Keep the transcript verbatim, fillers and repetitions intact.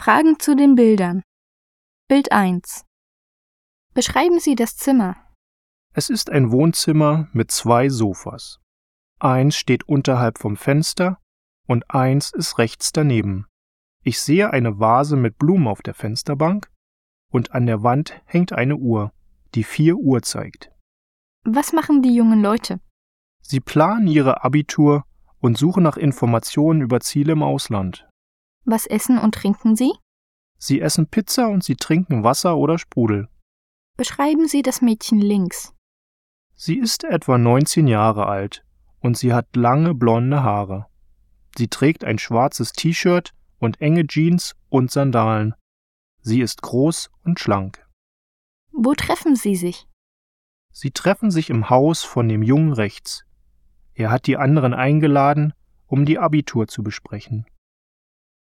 Fragen zu den Bildern. Bild eins. Beschreiben Sie das Zimmer. Es ist ein Wohnzimmer mit zwei Sofas. Eins steht unterhalb vom Fenster und eins ist rechts daneben. Ich sehe eine Vase mit Blumen auf der Fensterbank und an der Wand hängt eine Uhr, die vier Uhr zeigt. Was machen die jungen Leute? Sie planen ihre Abitur und suchen nach Informationen über Ziele im Ausland. Was essen und trinken Sie? Sie essen Pizza und sie trinken Wasser oder Sprudel. Beschreiben Sie das Mädchen links. Sie ist etwa neunzehn Jahre alt und sie hat lange blonde Haare. Sie trägt ein schwarzes T-Shirt und enge Jeans und Sandalen. Sie ist groß und schlank. Wo treffen Sie sich? Sie treffen sich im Haus von dem Jungen rechts. Er hat die anderen eingeladen, um die Abitur zu besprechen.